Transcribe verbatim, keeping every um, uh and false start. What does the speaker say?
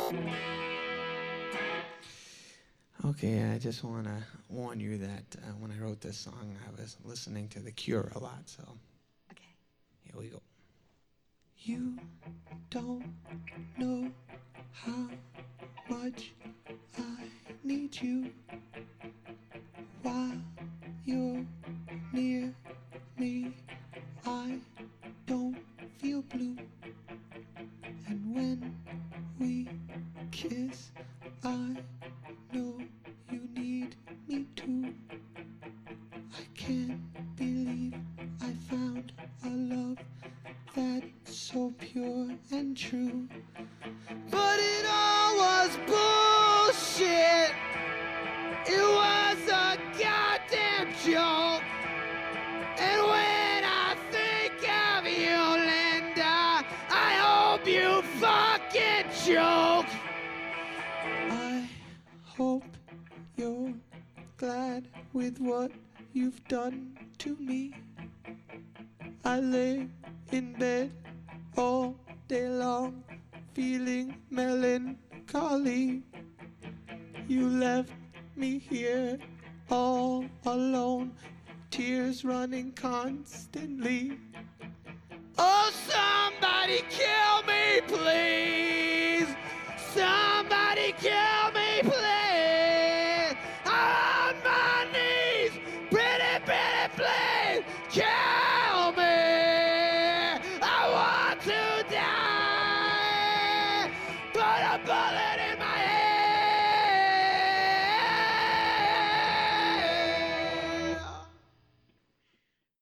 Okay, I just want to warn you that uh, when I wrote this song, I was listening to The Cure a lot, so Okay. here we go. You don't know how much I need you while you're near me. I don't feel blue, and when we kiss, I know you need me too. I can't believe I found a love that's so pure and true. But it all was bullshit. It was a goddamn joke. And when I think of you, Linda, I hope you fucking choke. I hope you're glad with what you've done to me. I lay in bed all day long, feeling melancholy. You left me here all alone, tears running constantly. Oh, somebody kill me, please.